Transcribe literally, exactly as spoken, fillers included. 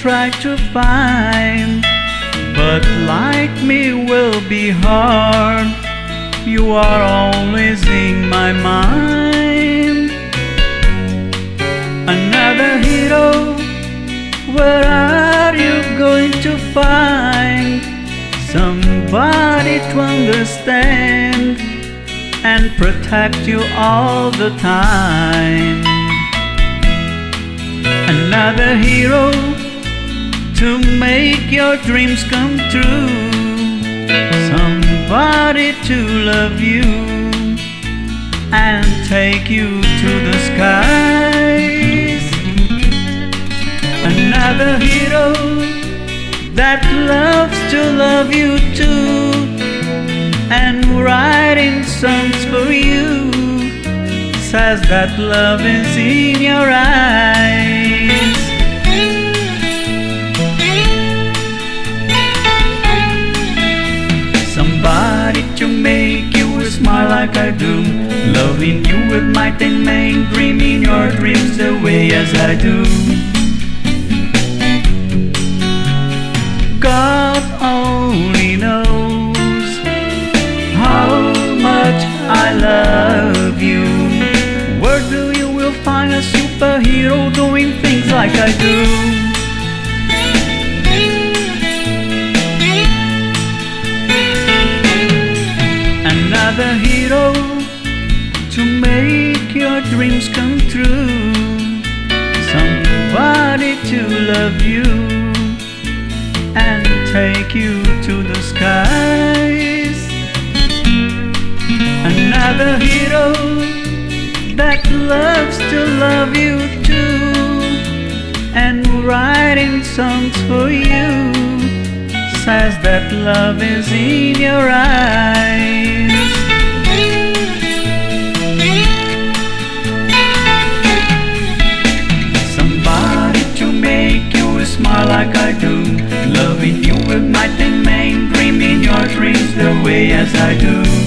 try to find, but like me will be hard. You are always in my mind. Another hero, where are you going to find? Somebody to understand and protect you all the time. Another hero to make your dreams come true. Somebody to love you and take you to the skies. Another hero that loves to love you too, and writing songs for you, says that love is in your eyes. Somebody to make you smile like I do, loving you with might and main, dreaming your dreams the way as I do. God only knows how much I love you. Where do you will find a superhero doing things like I do? Another hero to make your dreams come true. Somebody to love you and take you to the skies. Another hero that loves to love you too, and writing songs for you, says that love is in your eyes. Somebody to make you smile like I do, loving you with might and main, dreaming your dreams the way as I do.